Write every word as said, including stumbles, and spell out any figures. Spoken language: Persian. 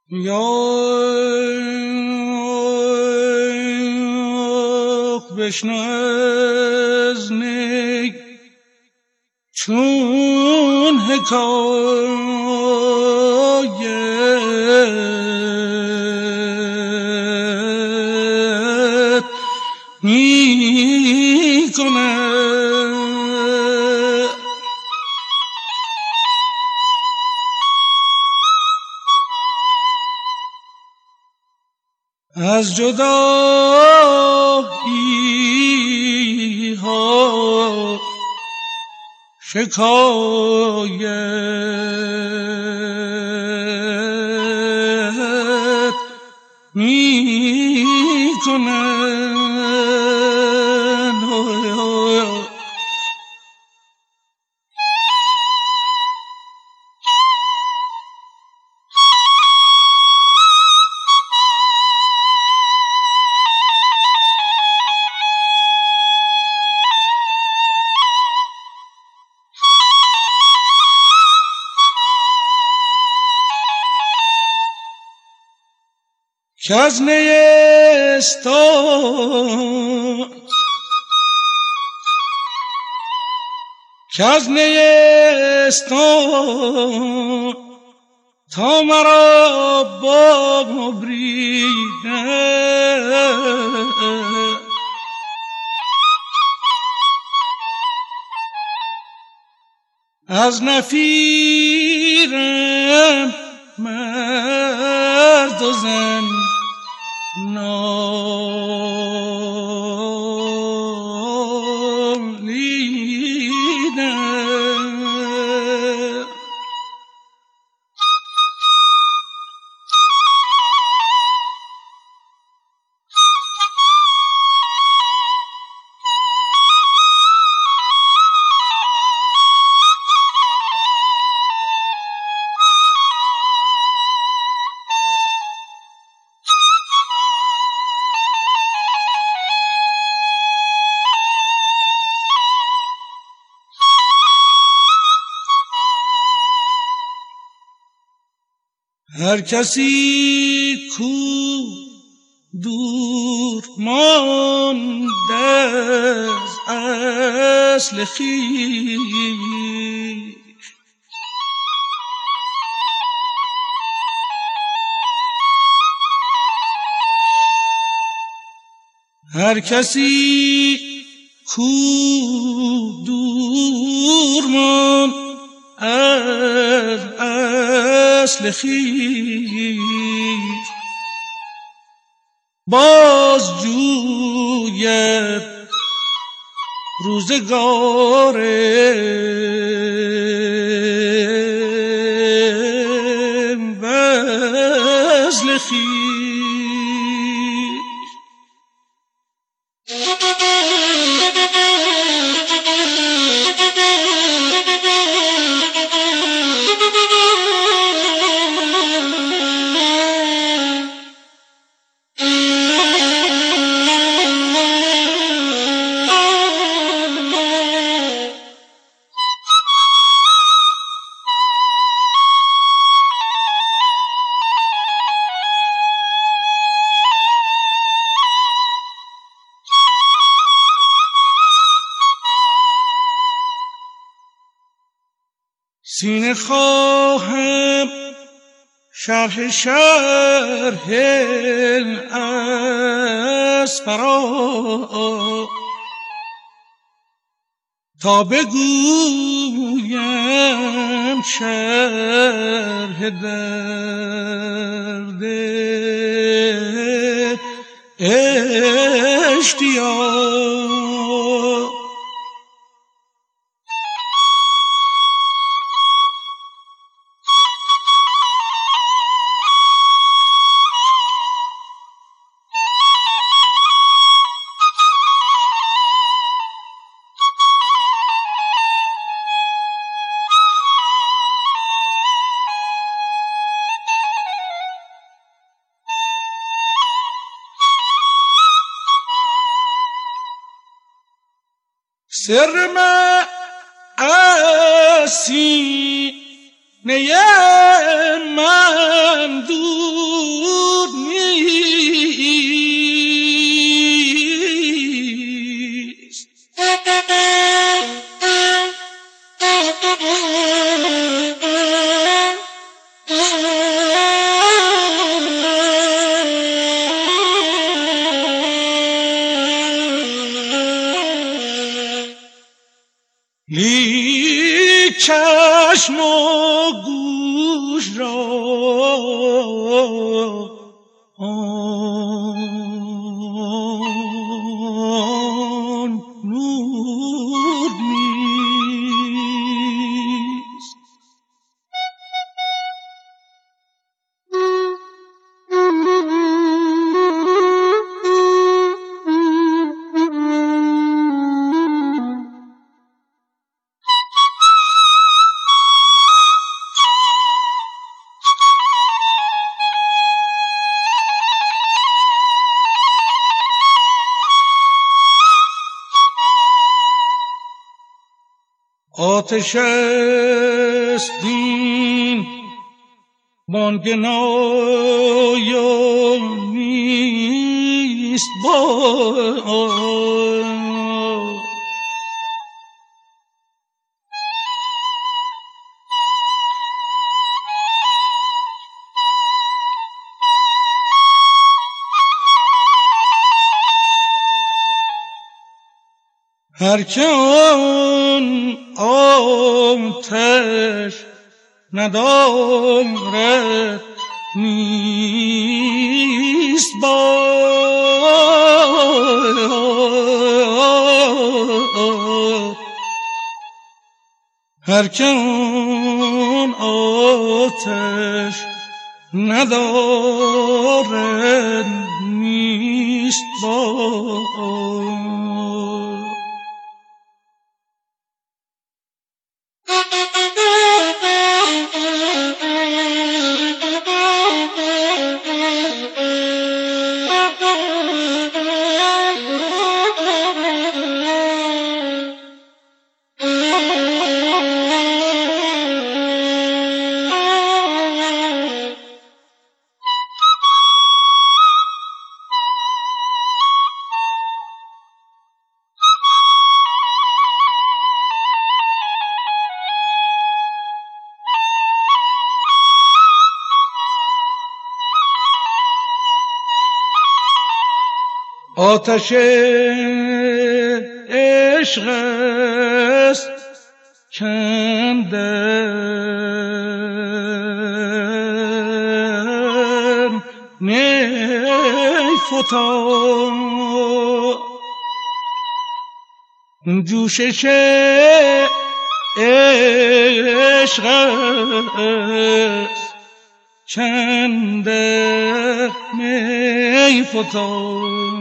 یا بشنو از نی چون حکایت می کند از جدایی ها شکایت می کنند. که از نیستان که از نیستان تا مرا ببریده از نفیرم مرد و زن نالیدم. هر کسی کو دور مانده از اصل خویش هر کسی کو دور ماند از اصل خویش باز جوید روزگار وصل خویش. سینه خواهم شرح شرح اسفرا تا بگویم شرح درد اشتیاق. سر من از نی من دور نیست. لیک چشم و گوش را آن نور نیست. آتش است این بانگ نایا نیست باز. هر که آن آتش ندارد نیست باز. هر که آن آتش ندارد نیست باز. آتش عشق است کندر می فتاد. جوشش عشق است کندر می فتاد.